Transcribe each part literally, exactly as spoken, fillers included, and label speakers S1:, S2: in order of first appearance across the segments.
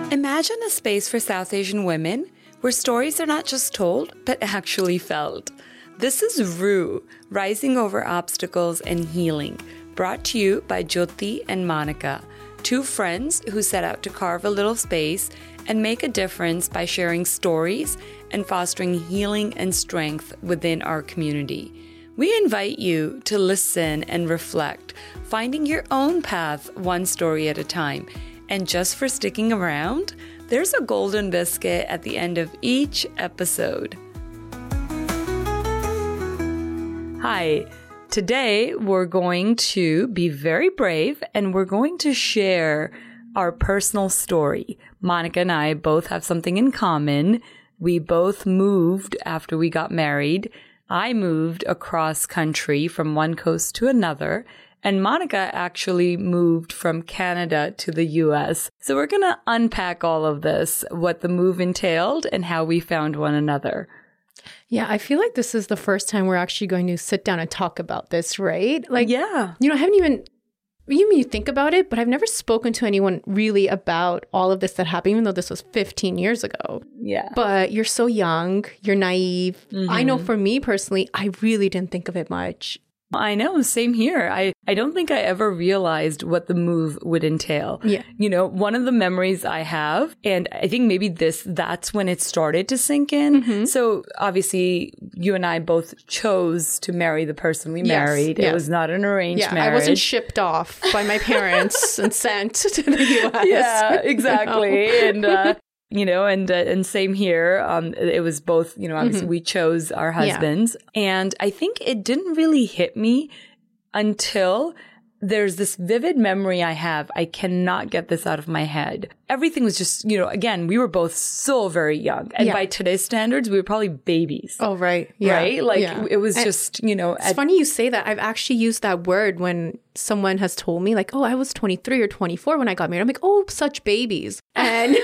S1: Imagine a space for South Asian women where stories are not just told, but actually felt. This is Rue, Rising Over Obstacles and Healing, brought to you by Jyoti and Monica, two friends who set out to carve a little space and make a difference by sharing stories and fostering healing and strength within our community. We invite you to listen and reflect, finding your own path one story at a time. And just for sticking around, there's a golden biscuit at the end of each episode. Hi, today we're going to be very brave and we're going to share our personal story. Monica and I both have something in common. We both moved after we got married. I moved across country from one coast to another. And Monica actually moved from Canada to the U S. So we're going to unpack all of this, what the move entailed and how we found one another.
S2: Yeah, I feel like this is the first time we're actually going to sit down and talk about this, right? Like,
S1: yeah.
S2: You know, I haven't even, you mean you think about it, but I've never spoken to anyone really about all of this that happened, even though this was fifteen years ago.
S1: Yeah.
S2: But you're so young, you're naive. Mm-hmm. I know for me personally, I really didn't think of it much.
S1: I know, same here. I, I don't think I ever realized what the move would entail.
S2: Yeah.
S1: You know, one of the memories I have, and I think maybe this, that's when it started to sink in. Mm-hmm. So obviously you and I both chose to marry the person we yes, married.
S2: Yes.
S1: It was not an arranged
S2: yeah,
S1: marriage.
S2: I wasn't shipped off by my parents and sent to the U S.
S1: Yeah, exactly. You know? And, uh, You know, and uh, and same here. Um, it was both, you know, obviously mm-hmm. we chose our husbands. Yeah. And I think it didn't really hit me until there's this vivid memory I have. I cannot get this out of my head. Everything was just, you know, again, we were both so very young. And yeah. by today's standards, we were probably babies.
S2: Oh, right. Yeah.
S1: Right? Like
S2: yeah.
S1: it was
S2: and
S1: just, you know.
S2: It's at- funny you say that. I've actually used that word when someone has told me like, oh, I was twenty-three or twenty-four when I got married. I'm like, oh, such babies. And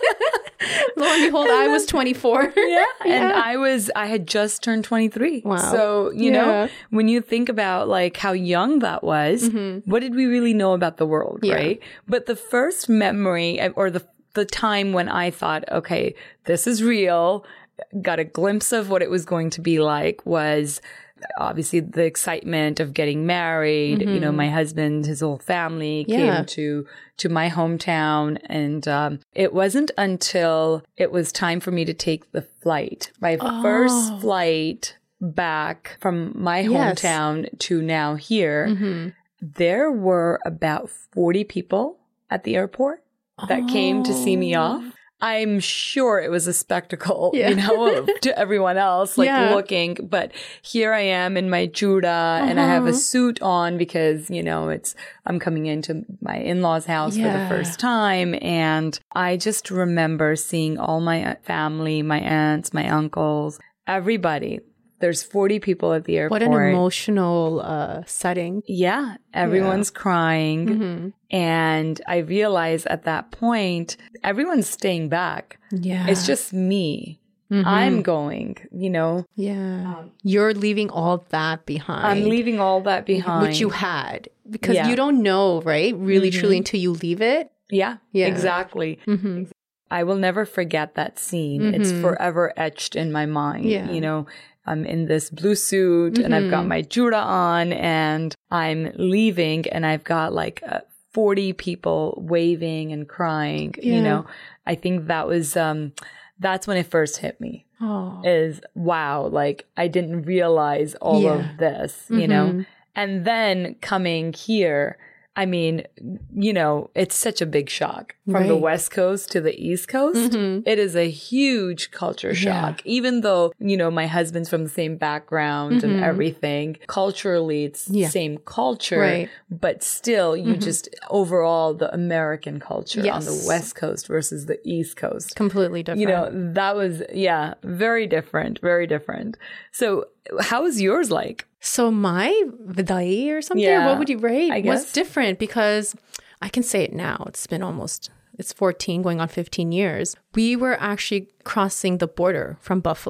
S2: lo and behold, and I was twenty-four.
S1: Yeah. yeah. And I was, I had just turned twenty-three.
S2: Wow.
S1: So, you
S2: yeah.
S1: know, when you think about like how young that was, mm-hmm. what did we really know about the world,
S2: yeah.
S1: right? But the first memory or the, the time when I thought, okay, this is real, got a glimpse of what it was going to be like was obviously the excitement of getting married. Mm-hmm. You know, my husband, his whole family
S2: yeah.
S1: came to to my hometown. And um, it wasn't until it was time for me to take the flight, my oh. first flight back from my hometown yes. to now here, mm-hmm. there were about forty people at the airport that oh. came to see me off. I'm sure it was a spectacle, yeah. you know, to everyone else, like yeah. looking. But here I am in my juda uh-huh. and I have a suit on because, you know, it's, I'm coming into my in-laws' house yeah. for the first time. And I just remember seeing all my family, my aunts, my uncles, everybody. There's forty people at the airport.
S2: What an emotional uh, setting.
S1: Yeah. Everyone's yeah. crying. Mm-hmm. And I realized at that point, everyone's staying back.
S2: Yeah.
S1: It's just me. Mm-hmm. I'm going, you know.
S2: Yeah. Um, You're leaving all that behind.
S1: I'm leaving all that behind.
S2: Which you had. Because yeah. you don't know, right? Really, mm-hmm. truly until you leave it.
S1: Yeah. Yeah. Exactly. Mm-hmm. I will never forget that scene. Mm-hmm. It's forever etched in my mind.
S2: Yeah.
S1: You know, I'm in this blue suit mm-hmm. and I've got my juda on and I'm leaving and I've got like uh, forty people waving and crying, yeah. you know. I think that was, um, that's when it first hit me. Oh. Is, wow, like I didn't realize all yeah. of this, you mm-hmm. know. And then coming here, I mean, you know, it's such a big shock from right. the West Coast to the East Coast. Mm-hmm. It is a huge culture shock, yeah. even though, you know, my husband's from the same background mm-hmm. and everything. Culturally, it's the yeah. same culture,
S2: right.
S1: but still you mm-hmm. just overall the American culture
S2: yes.
S1: on the West Coast versus the East Coast.
S2: Completely different.
S1: You know, that was, yeah, very different, very different. So how was yours like?
S2: So my vidai or something,
S1: yeah,
S2: or what would you rate?
S1: I guess.
S2: Was different because I can say it now. It's been almost, it's fourteen going on fifteen years. We were actually crossing the border from Buffalo.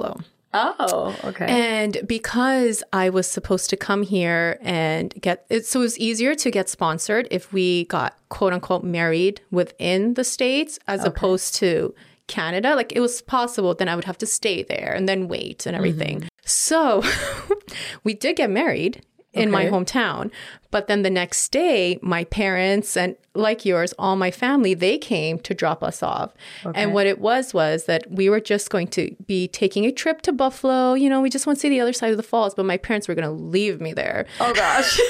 S1: Oh, okay.
S2: And because I was supposed to come here and get it, so it was easier to get sponsored if we got quote unquote married within the States as okay. opposed to Canada. Like it was possible, then I would have to stay there and then wait and everything. Mm-hmm. So we did get married in okay. my hometown. But then the next day, my parents and like yours, all my family, they came to drop us off. Okay. And what it was, was that we were just going to be taking a trip to Buffalo. You know, we just want to see the other side of the falls. But my parents were going to leave me there.
S1: Oh, gosh.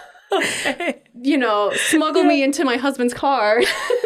S2: Okay. You know, smuggle yeah. me into my husband's car.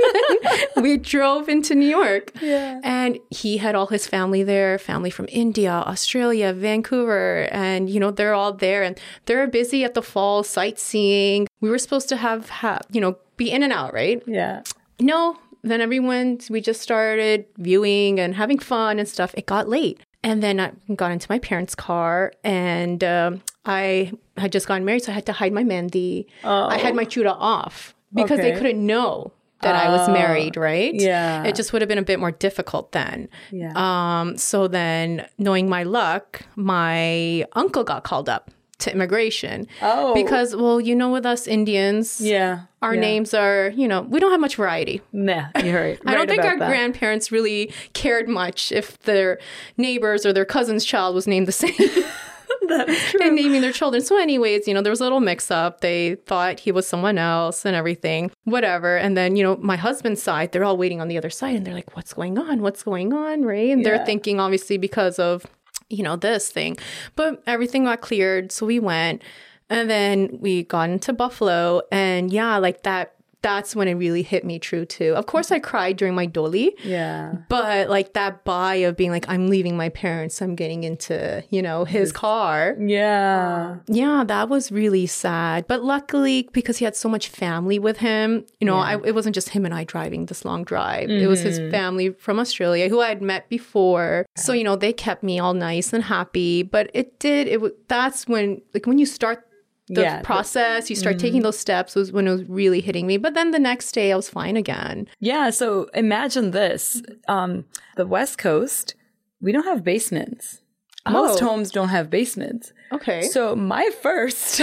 S2: We drove into New York.
S1: Yeah.
S2: And he had all his family there, family from India, Australia, Vancouver. And, you know, they're all there and they're busy at the falls sightseeing. We were supposed to have, have, you know, be in and out, right?
S1: Yeah.
S2: No. Then everyone, we just started viewing and having fun and stuff. It got late. And then I got into my parents' car and um, I had just gotten married, so I had to hide my mehndi. Oh. I had my chuda off because okay. they couldn't know that uh, I was married, right?
S1: Yeah.
S2: It just would have been a bit more difficult then.
S1: Yeah.
S2: Um, so then, knowing my luck, my uncle got called up to immigration.
S1: Oh.
S2: Because, well, you know, with us Indians,
S1: yeah,
S2: our
S1: yeah.
S2: names are, you know, we don't have much variety.
S1: Nah, you're right.
S2: I don't
S1: right
S2: think our
S1: that.
S2: grandparents really cared much if their neighbors or their cousin's child was named the same.
S1: That is true.
S2: And naming their children. So anyways, you know, there was a little mix up. They thought he was someone else and everything, whatever. And then, you know, my husband's side, they're all waiting on the other side and they're like, what's going on? What's going on? Right. And yeah. they're thinking, obviously, because of, you know, this thing. But everything got cleared. So we went and then we got into Buffalo. And yeah, like that. That's when it really hit me true, too. Of course, I cried during my doli.
S1: Yeah.
S2: But like that buy of being like, I'm leaving my parents. I'm getting into, you know, his car.
S1: Yeah.
S2: Yeah, that was really sad. But luckily, because he had so much family with him, you know, yeah. I, it wasn't just him and I driving this long drive. Mm-hmm. It was his family from Australia who I had met before. So, you know, they kept me all nice and happy. But it did, it w- that's when, like when you start the yeah, process, you start mm-hmm. taking those steps was when it was really hitting me. But then the next day I was fine again.
S1: Yeah. So imagine this. Um, the West Coast, we don't have basements. Oh. Most homes don't have basements.
S2: Okay.
S1: So my first,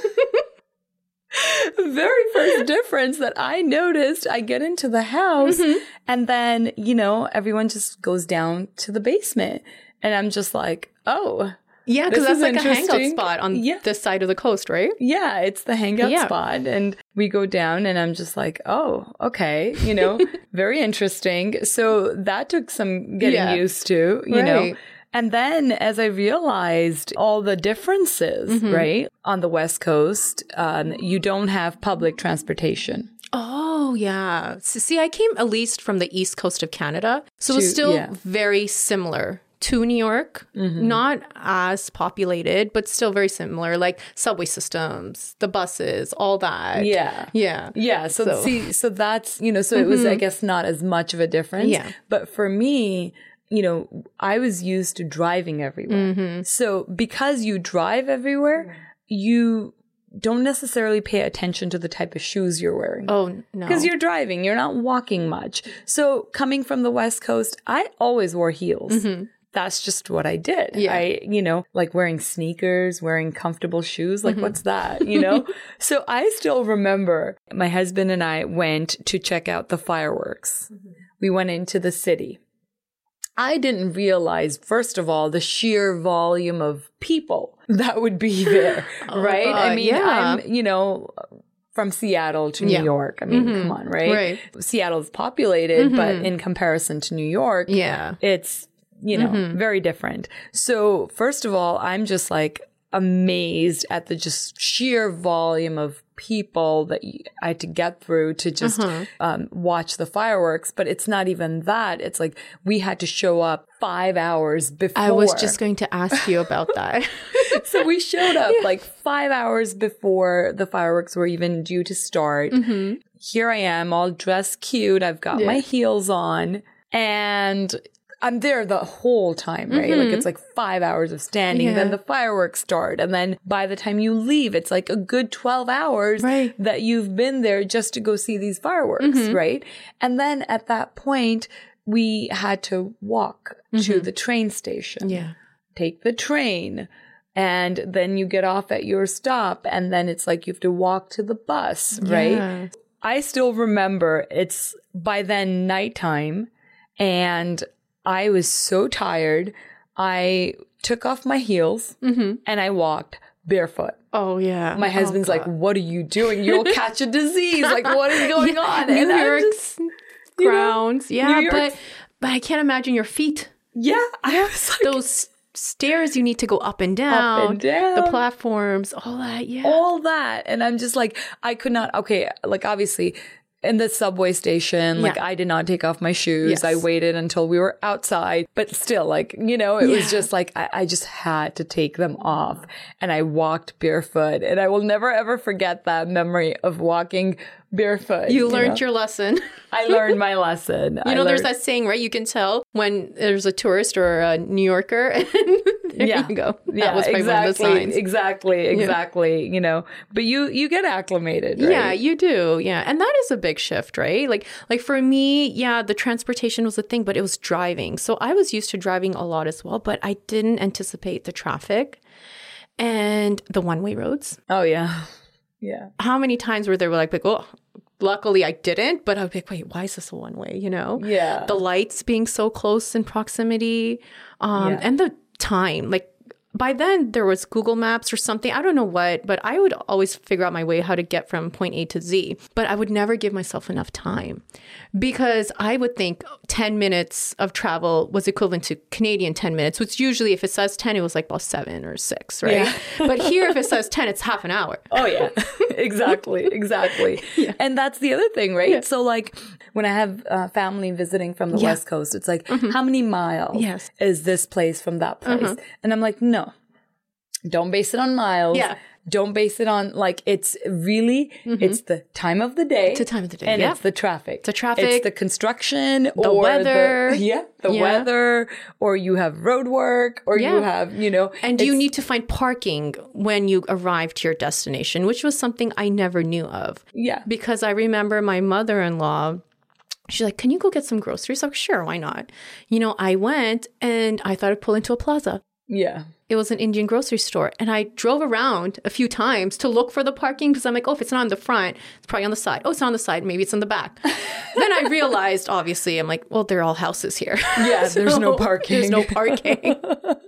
S1: very first difference that I noticed, I get into the house mm-hmm. and then, you know, everyone just goes down to the basement. And I'm just like, oh,
S2: yeah, because that's like a hangout spot on yeah. this side of the coast, right?
S1: Yeah, it's the hangout yeah. spot. And we go down and I'm just like, oh, okay, you know, very interesting. So that took some getting yeah. used to, you right. know. And then as I realized all the differences, mm-hmm. right, on the West Coast, um, you don't have public transportation.
S2: Oh, yeah. So, see, I came at least from the East Coast of Canada. So to, it was still yeah. very similar to New York, mm-hmm. not as populated, but still very similar, like subway systems, the buses, all that.
S1: Yeah.
S2: Yeah.
S1: Yeah. So, so. see, so that's, you know, so mm-hmm. it was, I guess, not as much of a difference.
S2: Yeah.
S1: But for me, you know, I was used to driving everywhere. Mm-hmm. So because you drive everywhere, you don't necessarily pay attention to the type of shoes you're wearing.
S2: Oh, no.
S1: Because you're driving, you're not walking much. So coming from the West Coast, I always wore heels. Mm-hmm. That's just what I did.
S2: Yeah.
S1: I, you know, like wearing sneakers, wearing comfortable shoes. Like, mm-hmm. what's that? You know? So I still remember my husband and I went to check out the fireworks. Mm-hmm. We went into the city. I didn't realize, first of all, the sheer volume of people that would be there, oh, right?
S2: Uh,
S1: I mean,
S2: yeah.
S1: I'm, you know, from Seattle to New
S2: yeah.
S1: York. I mean, mm-hmm. come on, right?
S2: Right.
S1: Seattle's populated,
S2: mm-hmm.
S1: but in comparison to New York,
S2: yeah.
S1: it's, you know, mm-hmm. very different. So first of all, I'm just like amazed at the just sheer volume of people that I had to get through to just uh-huh. um, watch the fireworks. But it's not even that. It's like we had to show up five hours before.
S2: I was just going to ask you about that.
S1: So we showed up yeah. like five hours before the fireworks were even due to start. Mm-hmm. Here I am all dressed cute. I've got yeah. my heels on and I'm there the whole time, right? Mm-hmm. Like it's like five hours of standing. Yeah. Then the fireworks start. And then by the time you leave, it's like a good twelve hours
S2: right.
S1: that you've been there just to go see these fireworks, mm-hmm. right? And then at that point, we had to walk mm-hmm. to the train station.
S2: Yeah.
S1: take the train. And then you get off at your stop, and then it's like you have to walk to the bus, right? Yeah. I still remember it's by then nighttime, and I was so tired. I took off my heels mm-hmm. and I walked barefoot.
S2: Oh, yeah.
S1: My husband's oh, like, what are you doing? You'll catch a disease. Like, what is going
S2: yeah,
S1: on?
S2: New
S1: and
S2: York's just, grounds. You know, yeah, New but but I can't imagine your feet.
S1: Yeah. I was like,
S2: those stairs you need to go up and down,
S1: up and down,
S2: the platforms, all that, yeah.
S1: All that. And I'm just like, I could not, okay, like obviously in the subway station, like yeah. I did not take off my shoes. Yes. I waited until we were outside, but still like, you know, it yeah. was just like, I, I just had to take them off, and I walked barefoot, and I will never ever forget that memory of walking barefoot.
S2: You, you learned know? your lesson.
S1: I learned my lesson.
S2: You know,
S1: learned-
S2: there's that saying, right? You can tell when there's a tourist or a New Yorker. And there
S1: yeah.
S2: you go. That
S1: yeah,
S2: was
S1: exactly,
S2: one of the signs.
S1: Exactly, exactly. Yeah. You know, but you you get acclimated, right?
S2: Yeah, you do. Yeah, and that is a big shift, right? Like like for me, yeah, the transportation was a thing, but it was driving. So I was used to driving a lot as well, but I didn't anticipate the traffic and the one-way roads.
S1: Oh yeah, yeah.
S2: How many times were there were like, like oh. Luckily, I didn't, but I would be like, wait, why is this a one way, you know?
S1: Yeah.
S2: The lights being so close in proximity um, yeah. and the time. Like, by then, there was Google Maps or something. I don't know what, but I would always figure out my way how to get from point A to Z. But I would never give myself enough time because I would think ten minutes of travel was equivalent to Canadian ten minutes, which usually if it says ten, it was like about seven or six, right? Yeah. But here, if it says ten, it's half an hour.
S1: Oh, yeah. Exactly. Exactly. Yeah. And that's the other thing, right? Yeah. So like when I have uh, family visiting from the yeah. West Coast, it's like, mm-hmm. how many miles
S2: yes.
S1: is this place from that place? Mm-hmm. And I'm like, no. Don't base it on miles.
S2: Yeah.
S1: Don't base it on, like, it's really, mm-hmm. it's the time of the day.
S2: It's the time of the day.
S1: And
S2: yeah.
S1: it's the traffic.
S2: The traffic.
S1: It's the construction.
S2: The
S1: or
S2: weather.
S1: The, yeah. The
S2: yeah.
S1: weather. Or you have road work. Or yeah. you have, you know.
S2: And you need to find parking when you arrive to your destination, which was something I never knew of.
S1: Yeah.
S2: Because I remember my mother-in-law, she's like, can you go get some groceries? I'm like, sure, why not? You know, I went and I thought I'd pull into a plaza.
S1: Yeah.
S2: It was an Indian grocery store. And I drove around a few times to look for the parking because I'm like, oh, if it's not on the front, it's probably on the side. Oh, it's on the side. Maybe it's in the back. Then I realized, obviously, I'm like, well, they're all houses here.
S1: Yeah, so there's no parking.
S2: There's no parking.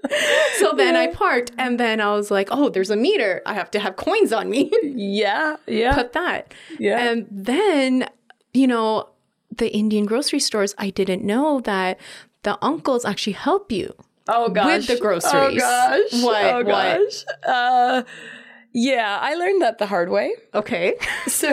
S2: So then yeah. I parked. And then I was like, oh, there's a meter. I have to have coins on me.
S1: Yeah, yeah.
S2: Put that.
S1: Yeah.
S2: And then, you know, the Indian grocery stores, I didn't know that the uncles actually help you.
S1: Oh, gosh.
S2: With the groceries.
S1: Oh, gosh.
S2: What?
S1: Oh, gosh.
S2: What?
S1: Uh, yeah, I learned that the hard way.
S2: Okay.
S1: So,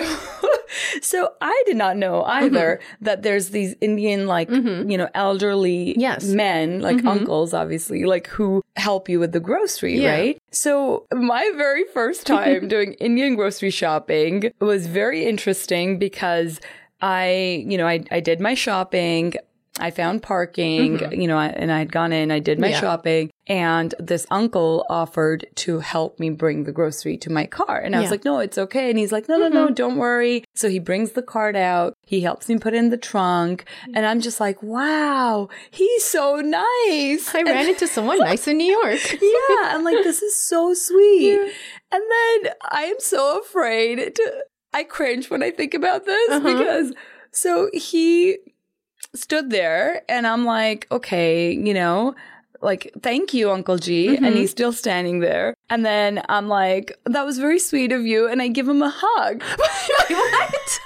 S1: so I did not know either mm-hmm. that there's these Indian, like, mm-hmm. you know, elderly
S2: yes.
S1: men, like mm-hmm. uncles, obviously, like who help you with the grocery, yeah. right? So my very first time doing Indian grocery shopping was very interesting because I, you know, I, I did my shopping. I found parking, mm-hmm. you know, and I had gone in, I did my yeah. shopping, and this uncle offered to help me bring the grocery to my car. And I yeah. was like, no, it's okay. And he's like, no, no, mm-hmm. no, don't worry. So he brings the cart out. He helps me put in the trunk. And I'm just like, wow, he's so nice.
S2: I
S1: and
S2: ran into someone nice in New York.
S1: Yeah. I'm like, this is so sweet. Yeah. And then I am so afraid to, I cringe when I think about this uh-huh. because so he stood there and I'm like, okay, you know, like, thank you, Uncle G. Mm-hmm. And he's still standing there. And then I'm like, that was very sweet of you. And I give him a hug.
S2: What?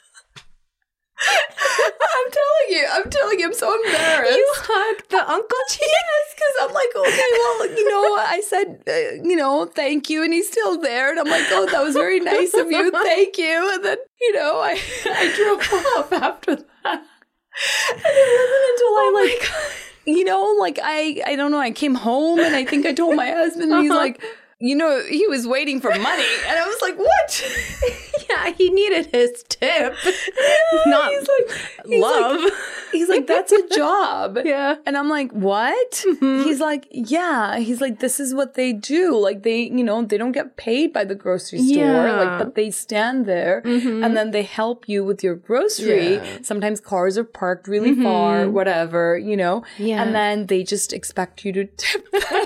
S1: I'm telling you, I'm telling you, I'm so embarrassed.
S2: You hugged the Uncle G?
S1: Yes, because I'm like, okay, well, you know, I said, uh, you know, thank you. And he's still there. And I'm like, oh, that was very nice of you. Thank you. And then, you know, I, I drove off after that. And it wasn't until
S2: oh
S1: I like, you know, like I, I don't know, I came home and I think I told my husband, and he's like, you know, he was waiting for money. And I was like, what?
S2: Yeah, Yeah, he needed his tip. Not
S1: he's like, he's
S2: love.
S1: Like, he's like, that's a job.
S2: Yeah.
S1: And I'm like, what? Mm-hmm. He's like, yeah. He's like, this is what they do. Like they, you know, they don't get paid by the grocery store.
S2: Yeah.
S1: Like, but they stand there mm-hmm. and then they help you with your grocery. Yeah. Sometimes cars are parked really mm-hmm. far, whatever, you know, yeah. and then they just expect you to tip them.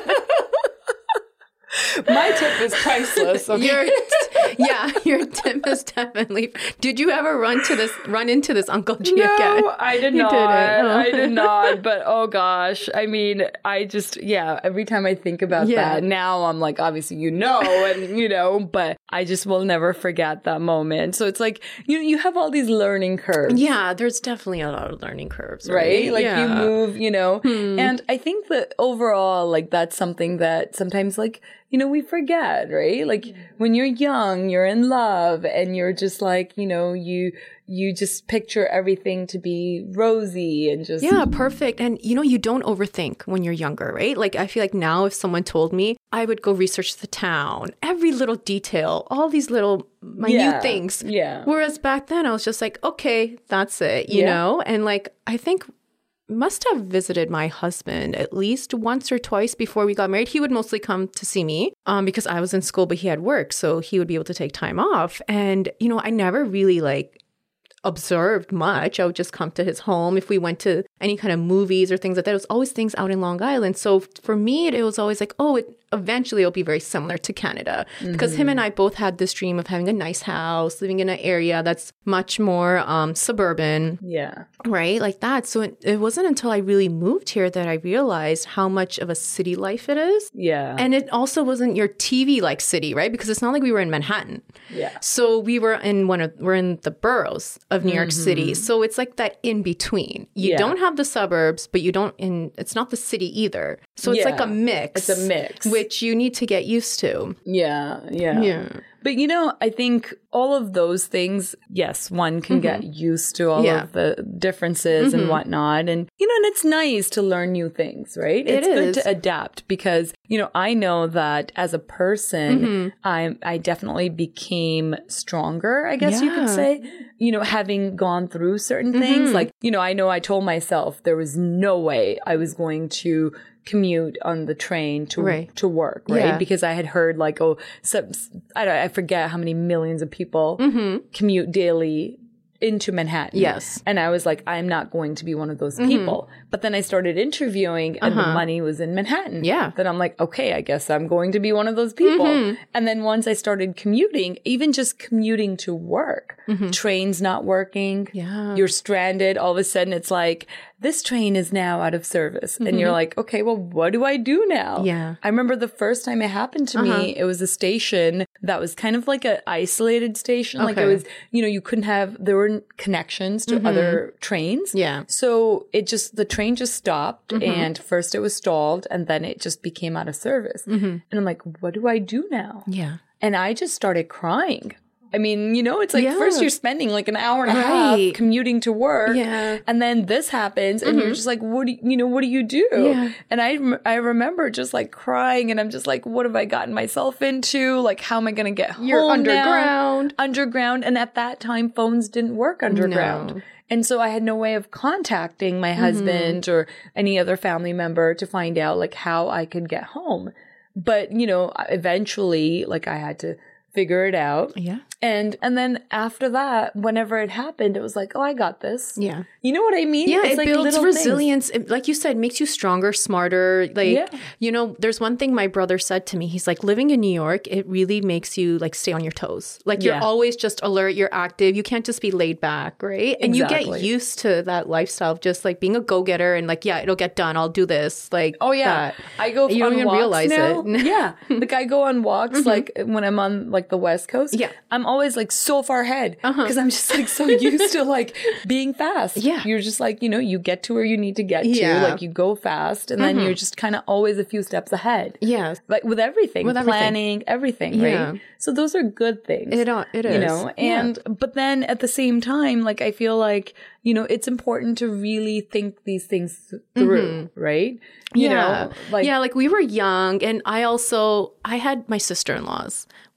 S1: My tip is priceless. Okay?
S2: Your, yeah, your tip is definitely. Did you ever run to this? Run into this Uncle G
S1: no,
S2: again?
S1: I did you not. Didn't. Oh. I did not. But oh gosh, I mean, I just yeah. Every time I think about yeah. that, now I'm like, obviously, you know, and you know, but I just will never forget that moment. So it's like you you have all these learning curves.
S2: Yeah, there's definitely a lot of learning curves, right?
S1: right? Like
S2: yeah.
S1: you move, you know, hmm. and I think that overall, like that's something that sometimes, like. You know, we forget, right? Like when you're young, you're in love and you're just like, you know, you, you just picture everything to be rosy and just.
S2: Yeah, perfect. And you know, you don't overthink when you're younger, right? Like I feel like now if someone told me, I would go research the town, every little detail, all these little minute
S1: yeah,
S2: things.
S1: Yeah.
S2: Whereas back then I was just like, okay, that's it, you
S1: yeah.
S2: know? And like, I think must have visited my husband at least once or twice before we got married. He would mostly come to see me um, because I was in school, but he had work. So he would be able to take time off. And, you know, I never really like observed much. I would just come to his home. If we went to any kind of movies or things like that, it was always things out in Long Island. So for me, it was always like, oh, it, eventually it'll be very similar to Canada. Mm-hmm. Because him and I both had this dream of having a nice house, living in an area that's much more um, suburban.
S1: Yeah.
S2: Right? Like that. So it, it wasn't until I really moved here that I realized how much of a city life it is.
S1: Yeah.
S2: And it also wasn't your T V-like city, right? Because it's not like we were in Manhattan.
S1: Yeah.
S2: So we were in one of, we're in the boroughs of New York mm-hmm. City. So it's like that in between. You yeah. don't have the suburbs, but you don't, in, it's not the city either. So it's yeah. like a mix.
S1: It's a mix.
S2: Which you need to get used to.
S1: Yeah. Yeah.
S2: Yeah.
S1: But, you know, I think all of those things, yes, one can mm-hmm. get used to all yeah. of the differences mm-hmm. and whatnot. And, you know, and it's nice to learn new things, right?
S2: It
S1: it's
S2: is.
S1: good to adapt because, you know, I know that as a person, mm-hmm. I I definitely became stronger, I guess
S2: yeah.
S1: you could say, you know, having gone through certain mm-hmm. things. Like, you know, I know I told myself there was no way I was going to commute on the train to
S2: right.
S1: to work, right?
S2: Yeah.
S1: Because I had heard like, oh, some, I don't, I forget how many millions of people
S2: mm-hmm.
S1: commute daily into Manhattan.
S2: Yes.
S1: And I was like, I'm not going to be one of those people. Mm-hmm. But then I started interviewing and uh-huh. the money was in Manhattan.
S2: Yeah.
S1: Then I'm like, okay, I guess I'm going to be one of those people. Mm-hmm. And then once I started commuting, even just commuting to work, mm-hmm. trains not working.
S2: Yeah.
S1: You're stranded. All of a sudden it's like, this train is now out of service. Mm-hmm. And you're like, okay, well, what do I do now?
S2: Yeah.
S1: I remember the first time it happened to uh-huh. me, it was a station that was kind of like an isolated station.
S2: Okay.
S1: Like it was, you know, you couldn't have, there were connections to mm-hmm. other trains.
S2: Yeah.
S1: So it just, the train just stopped
S2: mm-hmm.
S1: and first it was stalled and then it just became out of service.
S2: Mm-hmm.
S1: And I'm like, what do I do now?
S2: Yeah.
S1: And I just started crying. I mean, you know, it's like
S2: yeah.
S1: first you're spending like an hour and a
S2: right.
S1: half commuting to work.
S2: Yeah.
S1: And then this happens and mm-hmm. you're just like, what do you, you know, what do you do?
S2: Yeah.
S1: And I, I remember just like crying and I'm just like, what have I gotten myself into? Like, how am I going to get home
S2: You're underground.
S1: Now? Underground. And at that time, phones didn't work underground.
S2: No.
S1: And so I had no way of contacting my husband mm-hmm. or any other family member to find out like how I could get home. But, you know, eventually, like I had to figure it out.
S2: Yeah.
S1: And and then after that, whenever it happened, it was like, oh, I got this.
S2: Yeah.
S1: You know what I mean?
S2: Yeah,
S1: it's
S2: it
S1: like
S2: builds
S1: little
S2: resilience. It, like you said, makes you stronger, smarter. Like,
S1: yeah.
S2: you know, there's one thing my brother said to me. He's like, living in New York, it really makes you like stay on your toes. Like you're
S1: yeah.
S2: always just alert, you're active. You can't just be laid back, right? And
S1: exactly.
S2: you get used to that lifestyle of just like being a go-getter and like, yeah, it'll get done. I'll do this. Like,
S1: oh yeah.
S2: that.
S1: I go
S2: you
S1: on
S2: don't even
S1: walks
S2: realize
S1: now.
S2: it.
S1: Yeah. Like I go on walks mm-hmm. like when I'm on like the West Coast.
S2: Yeah.
S1: I'm always like so far ahead because
S2: uh-huh.
S1: I'm just like so used to like being fast.
S2: Yeah.
S1: You're just like, you know, you get to where you need to get
S2: yeah.
S1: to. Like you go fast and
S2: mm-hmm.
S1: then you're just kind of always a few steps ahead.
S2: Yeah.
S1: Like with everything,
S2: with everything.
S1: planning, everything,
S2: yeah.
S1: right? So those are good things.
S2: It, it is.
S1: You know, and,
S2: yeah.
S1: but then at the same time, like I feel like, you know, it's important to really think these things through, mm-hmm. right? You
S2: yeah.
S1: know, like,
S2: yeah, like we were young and I also, I had my sister-in-laws.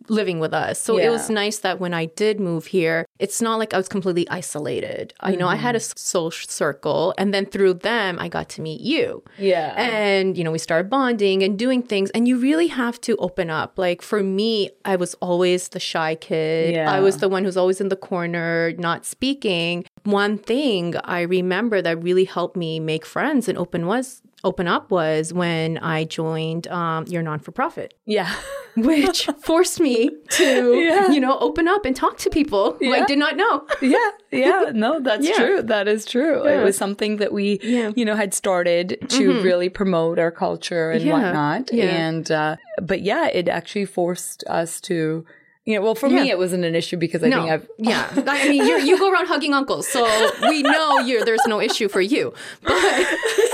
S2: living with us. So
S1: Yeah.
S2: it was nice that when I did move here, it's not like I was completely isolated. I know I had a social circle, and then through them, I got to meet you.
S1: Yeah.
S2: And, you know, we started bonding and doing things, and you really have to open up. Like for me, I was always the shy kid.
S1: Yeah.
S2: I was the one who's always in the corner, not speaking. One thing I remember that really helped me make friends and open was open up was when I joined um, your non-for-profit.
S1: Yeah.
S2: Which forced me to,
S1: Yeah.
S2: you know, open up and talk to people who I
S1: Yeah.
S2: did not know.
S1: Yeah, yeah, no, that's
S2: Yeah.
S1: true. That is true.
S2: Yeah.
S1: It was something that we,
S2: Yeah.
S1: you know, had started to really promote our culture and
S2: Yeah.
S1: whatnot.
S2: Yeah.
S1: And, uh, but yeah, it actually forced us to, you know, well, for
S2: Yeah.
S1: me, it wasn't an issue because I
S2: No,
S1: think I've,
S2: yeah. I mean, you you go around hugging uncles, so we know you're there's no issue for you. But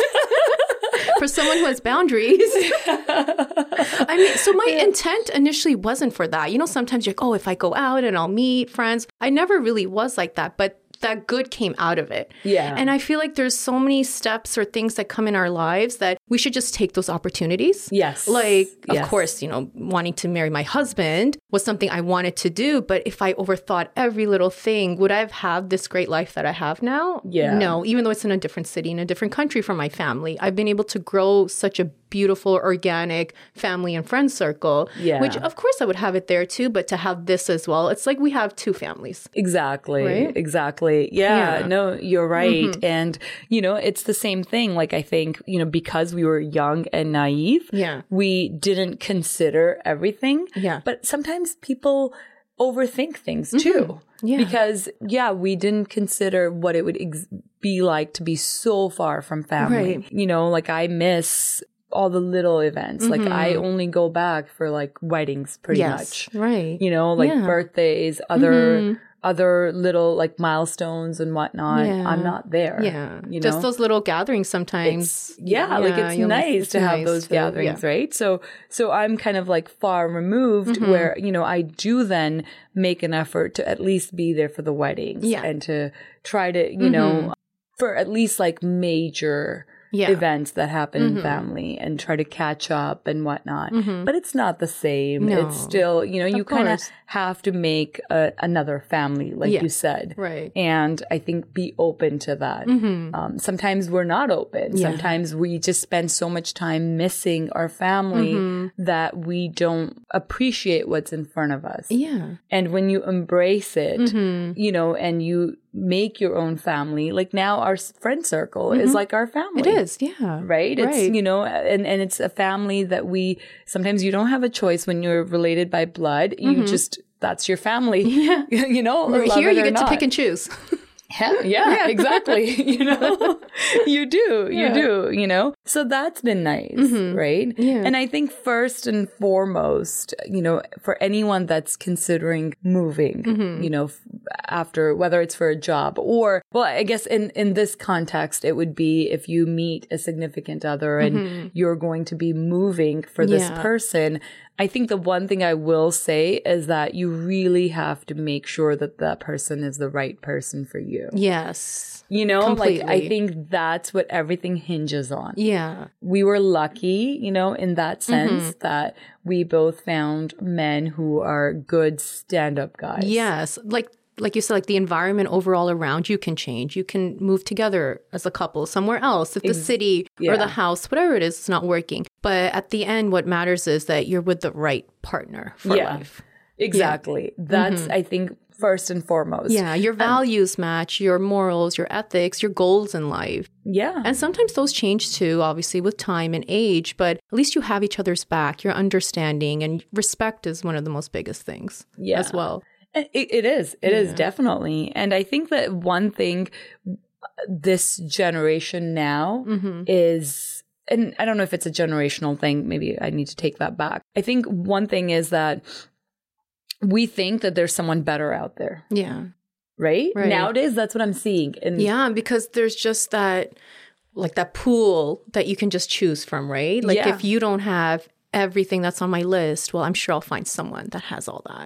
S2: for someone who has boundaries, I mean, so my intent initially wasn't for that. You know, sometimes you're like, oh, if I go out and I'll meet friends, I never really was like that. But that good came out of it.
S1: Yeah.
S2: And I feel like there's so many steps or things that come in our lives that we should just take those opportunities.
S1: Yes.
S2: Like, of
S1: Yes.
S2: course, you know, wanting to marry my husband was something I wanted to do. But if I overthought every little thing, would I have had this great life that I have now?
S1: Yeah.
S2: No, even though it's in a different city, in a different country from my family, I've been able to grow such a beautiful, organic family and friend circle,
S1: Yeah.
S2: which of course I would have it there too. But to have this as well, it's like we have two families.
S1: Exactly.
S2: Right?
S1: Exactly. Yeah,
S2: Yeah.
S1: No, you're right. And, you know, it's the same thing. Like, I think, you know, because we were young and naive,
S2: Yeah.
S1: we didn't consider everything.
S2: Yeah.
S1: But sometimes people overthink things too.
S2: Yeah.
S1: Because, yeah, we didn't consider what it would ex- be like to be so far from family.
S2: Right.
S1: You know, like I miss all the little events. Like I only go back for like weddings pretty
S2: Yes.
S1: much.
S2: Right.
S1: You know, like
S2: Yeah.
S1: birthdays, other other little like milestones and whatnot.
S2: Yeah.
S1: I'm not there.
S2: Yeah.
S1: You know?
S2: Just those little gatherings sometimes.
S1: It's- yeah, like it's
S2: you'll miss-
S1: nice
S2: it's
S1: to have
S2: nice
S1: those
S2: to-
S1: gatherings,
S2: yeah.
S1: right? So so I'm kind of like far removed
S2: Mm-hmm.
S1: where, you know, I do then make an effort to at least be there for the weddings
S2: Yeah.
S1: and to try to, you know, for at least like major
S2: Yeah.
S1: events that happen in family and try to catch up and whatnot. But it's not the same.
S2: No.
S1: It's still, you know, you kind of
S2: course.
S1: have to make a, another family, like
S2: Yeah.
S1: you said.
S2: Right.
S1: And I think be open to that. Um, sometimes we're not open.
S2: Yeah.
S1: Sometimes we just spend so much time missing our family that we don't appreciate what's in front of us.
S2: Yeah.
S1: And when you embrace it, you know, and you make your own family, like now our s- friend circle is like our family.
S2: It is. Yeah.
S1: Right? It's,
S2: Right.
S1: you know, and, and it's a family that we, sometimes you don't have a choice when you're related by blood. You just, that's your family.
S2: Yeah.
S1: you know, love
S2: Here
S1: it
S2: you
S1: or
S2: get to
S1: not.
S2: pick and choose.
S1: Yeah, yeah, exactly. You know, you do, you
S2: Yeah.
S1: do, you know, so that's been nice, right?
S2: Yeah.
S1: And I think first and foremost, you know, for anyone that's considering moving, you know, f- after whether it's for a job or, well, I guess in, in this context, it would be if you meet a significant other and you're going to be moving for this
S2: Yeah.
S1: person. I think the one thing I will say is that you really have to make sure that that person is the right person for you.
S2: Yes.
S1: You know, like I
S2: Completely.
S1: think that's what everything hinges on.
S2: Yeah.
S1: We were lucky, you know, in that sense that we both found men who are good stand-up guys.
S2: Yes. Like like you said, like the environment overall around you can change. You can move together as a couple somewhere else if the city
S1: yeah.
S2: or the house, whatever it is, is not working. But at the end, what matters is that you're with the right partner for
S1: Yeah.
S2: life.
S1: Exactly. That's, I think, first and foremost.
S2: Yeah, your values match, your morals, your ethics, your goals in life.
S1: Yeah.
S2: And sometimes those change too, obviously, with time and age, but at least you have each other's back, your understanding, and respect is one of the most biggest things
S1: Yeah.
S2: as well.
S1: It, it is. It is definitely. And I think that one thing this generation now is, and I don't know if it's a generational thing. Maybe I need to take that back. I think one thing is that we think that there's someone better out there,
S2: Yeah.
S1: right?
S2: Right.
S1: Nowadays, that's what I'm seeing. And
S2: Yeah, because there's just that, like that pool that you can just choose from, right? Like
S1: Yeah.
S2: if you don't have everything that's on my list, well, I'm sure I'll find someone that has all that.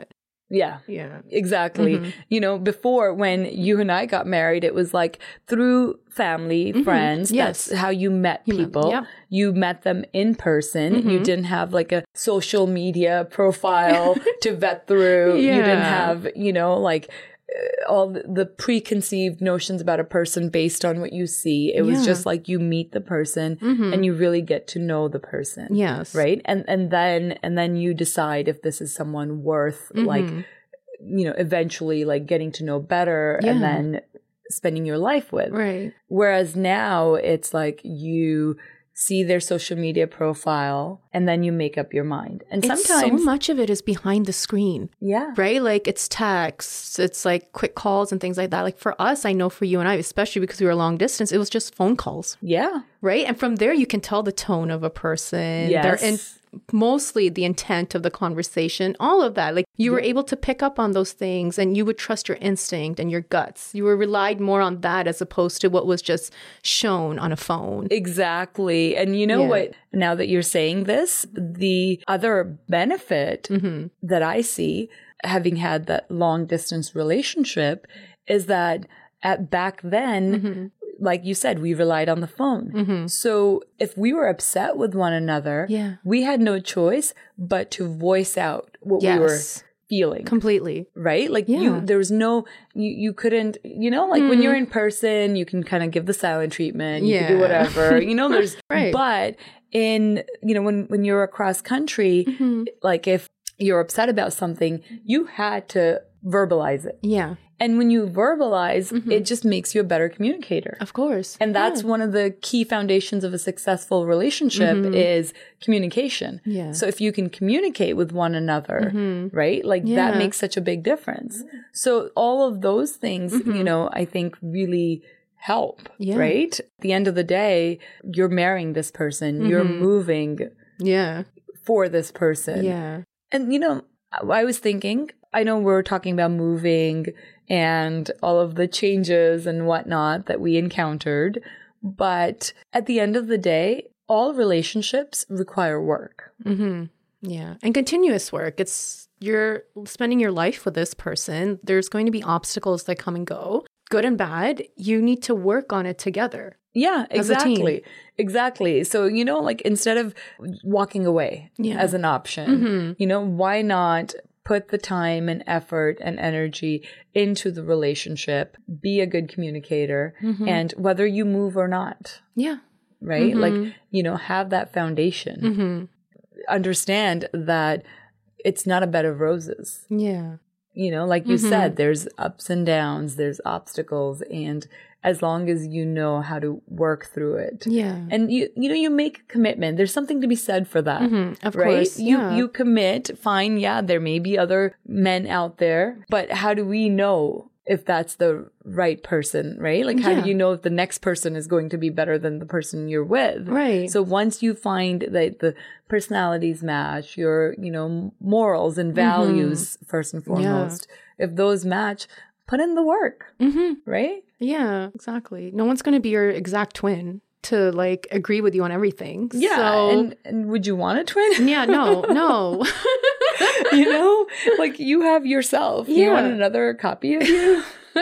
S1: Yeah.
S2: Yeah.
S1: Exactly.
S2: Mm-hmm.
S1: You know, before when you and I got married, it was like through family, mm-hmm. friends.
S2: Yes.
S1: That's how you met people. Yeah. You met them in person. Mm-hmm. You didn't have like a social media profile to vet through. Yeah. You didn't have, you know, like all the preconceived notions about a person based on what you see. It was yeah. just like you meet the person mm-hmm. and you really get to know the person.
S2: Yes.
S1: Right. And, and then, and then you decide if this is someone worth mm-hmm. like, you know, eventually like getting to know better yeah. and then spending your life with.
S2: Right.
S1: Whereas now it's like you see their social media profile and then you make up your mind. And
S2: it's
S1: sometimes
S2: so much of it is behind the screen.
S1: Yeah.
S2: Right? Like it's texts, it's like quick calls and things like that. Like for us, I know for you and I, especially because we were long distance, it was just phone calls.
S1: Yeah.
S2: Right? And from there you can tell the tone of a person.
S1: Yes.
S2: They're in- mostly the intent of the conversation, all of that. Like you were yeah. able to pick up on those things and you would trust your instinct and your guts. You were relied more on that as opposed to what was just shown on a phone.
S1: Exactly. And you know yeah. what, now that you're saying this, the other benefit mm-hmm. that I see having had that long distance relationship is that at back then, mm-hmm. like you said, we relied on the phone. Mm-hmm. So if we were upset with one another,
S2: yeah.
S1: we had no choice but to voice out what yes. we were feeling.
S2: Completely.
S1: Right? Like
S2: yeah.
S1: you, there was no, you, you couldn't, you know, like mm. when you're in person, you can kind of give the silent treatment. You
S2: yeah.
S1: can do whatever, you know, there's,
S2: right.
S1: but in, you know, when, when you're across country, mm-hmm. like if you're upset about something, you had to verbalize it.
S2: Yeah.
S1: And when you verbalize, mm-hmm. it just makes you a better communicator.
S2: Of course.
S1: And that's yeah. one of the key foundations of a successful relationship mm-hmm. is communication.
S2: Yeah.
S1: So if you can communicate with one another, mm-hmm. right? Like yeah. that makes such a big difference. So all of those things, mm-hmm. you know, I think really help,
S2: yeah.
S1: right? At the end of the day, you're marrying this person. Mm-hmm. You're moving
S2: yeah.
S1: for this person.
S2: Yeah.
S1: And, you know, I was thinking, I know we're talking about moving and all of the changes and whatnot that we encountered. But at the end of the day, all relationships require work.
S2: Mm-hmm. Yeah. And continuous work. It's you're spending your life with this person. There's going to be obstacles that come and go, good and bad. You need to work on it together.
S1: Yeah, exactly. Exactly. So, you know, like instead of walking away yeah. as an option, mm-hmm. you know, why not put the time and effort and energy into the relationship, be a good communicator, mm-hmm. and whether you move or not.
S2: Yeah.
S1: Right?
S2: Mm-hmm.
S1: Like, you know, have that foundation.
S2: Mm-hmm.
S1: Understand that it's not a bed of roses.
S2: Yeah.
S1: You know, like you
S2: mm-hmm.
S1: said, there's ups and downs, there's obstacles, and as long as you know how to work through it.
S2: Yeah.
S1: And you you know, you make a commitment. There's something to be said for that.
S2: Mm-hmm. Of
S1: right?
S2: course.
S1: You
S2: yeah.
S1: you commit, fine, yeah, there may be other men out there, but how do we know if that's the right person, right? Like how
S2: yeah.
S1: do you know if the next person is going to be better than the person you're with?
S2: Right.
S1: So once you find that the personalities match, your, you know, morals and values mm-hmm. first and foremost, yeah. if those match, put in the work,
S2: mm-hmm.
S1: right?
S2: Yeah, exactly. No one's going to be your exact twin to like agree with you on everything.
S1: Yeah.
S2: So...
S1: And, and would you want a twin?
S2: Yeah, no, no.
S1: You know, like you have yourself.
S2: Yeah.
S1: You want another copy of you?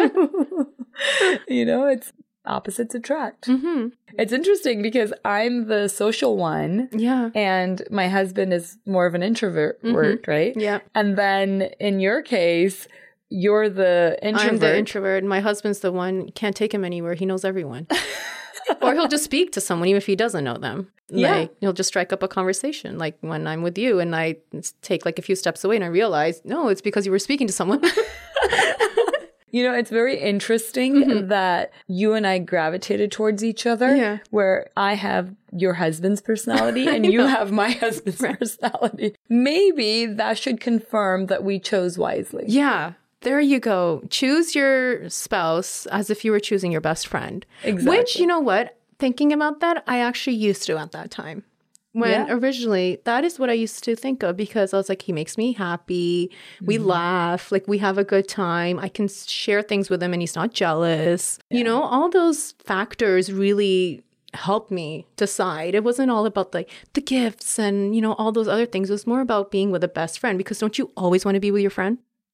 S1: You know, it's opposites attract.
S2: Mm-hmm.
S1: It's interesting because I'm the social one.
S2: Yeah.
S1: And my husband is more of an introvert,
S2: mm-hmm.
S1: right?
S2: Yeah.
S1: And then in your case, you're the introvert.
S2: I'm the introvert. My husband's the one, can't take him anywhere. He knows everyone. Or he'll just speak to someone even if he doesn't know them.
S1: Yeah.
S2: Like, he'll just strike up a conversation. Like when I'm with you and I take like a few steps away and I realize, no, it's because you were speaking to someone.
S1: You know, it's very interesting mm-hmm. that you and I gravitated towards each other,
S2: yeah.
S1: where I have your husband's personality and you have my husband's right. personality. Maybe that should confirm that we chose wisely.
S2: Yeah. There you go. Choose your spouse as if you were choosing your best friend.
S1: Exactly.
S2: Which, you know what? Thinking about that, I actually used to at that time. When yeah. originally, that is what I used to think of because I was like, he makes me happy. We mm-hmm. laugh. Like, we have a good time. I can share things with him and he's not jealous. Yeah. You know, all those factors really helped me decide. It wasn't all about like the gifts and, you know, all those other things. It was more about being with a best friend because don't you always want to be with your friend?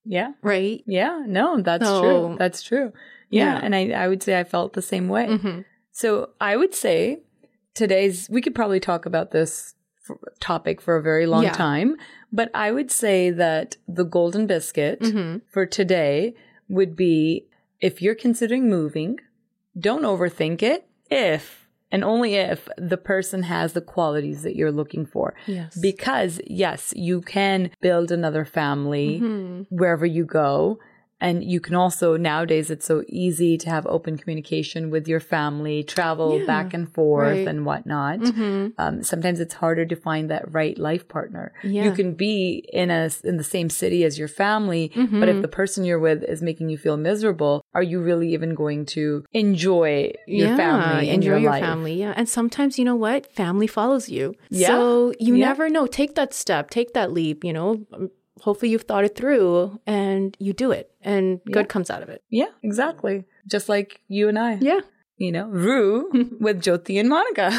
S1: Yeah.
S2: Right?
S1: Yeah. No, that's
S2: So-
S1: true. That's true. Yeah.
S2: Yeah.
S1: And I, I would say I felt the same way.
S2: Mm-hmm.
S1: So I would say today's, we could probably talk about this f- topic for a very long
S2: Yeah.
S1: time, but I would say that the golden biscuit
S2: Mm-hmm.
S1: for today would be, if you're considering moving, don't overthink it if and only if the person has the qualities that you're looking for.
S2: Yes.
S1: Because yes, you can build another family
S2: Mm-hmm.
S1: wherever you go. And you can also, nowadays, it's so easy to have open communication with your family, travel
S2: Yeah,
S1: back and forth
S2: right.
S1: and whatnot.
S2: Mm-hmm.
S1: Um, sometimes it's harder to find that right life partner.
S2: Yeah.
S1: You can be in a in the same city as your family,
S2: Mm-hmm.
S1: but if the person you're with is making you feel miserable, are you really even going to enjoy your
S2: yeah,
S1: family and
S2: enjoy
S1: your,
S2: your
S1: life?
S2: family. Yeah. And sometimes, you know what? Family follows you.
S1: Yeah.
S2: So you
S1: Yeah.
S2: never know. Take that step, take that leap, you know. Um, Hopefully you've thought it through and you do it and
S1: Yeah.
S2: good comes out of it.
S1: Yeah, exactly. Just like you and I.
S2: Yeah.
S1: You know, Rue with Jyoti and Monica.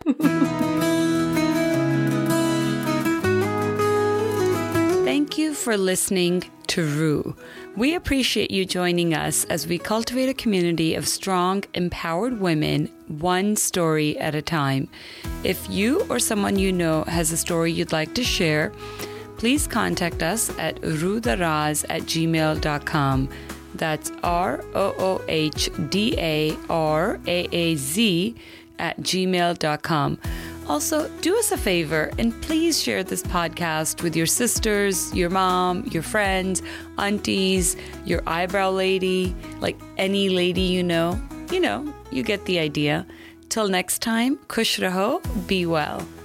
S1: Thank you for listening to Rue. We appreciate you joining us as we cultivate a community of strong, empowered women, one story at a time. If you or someone you know has a story you'd like to share, please contact us at roohdaraz at gmail dot com. That's R O O H D A R A A Z at gmail dot com. Also, do us a favor and please share this podcast with your sisters, your mom, your friends, aunties, your eyebrow lady, like any lady you know. You know, you get the idea. Till next time, Kush raho, be well.